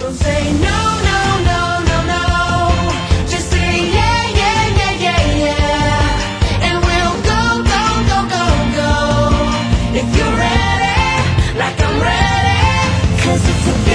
Don't say no, no, no, no, no. Just say yeah, yeah, yeah, yeah, yeah. And we'll go, go, go, go, go. If you're ready, like I'm ready, 'cause it's a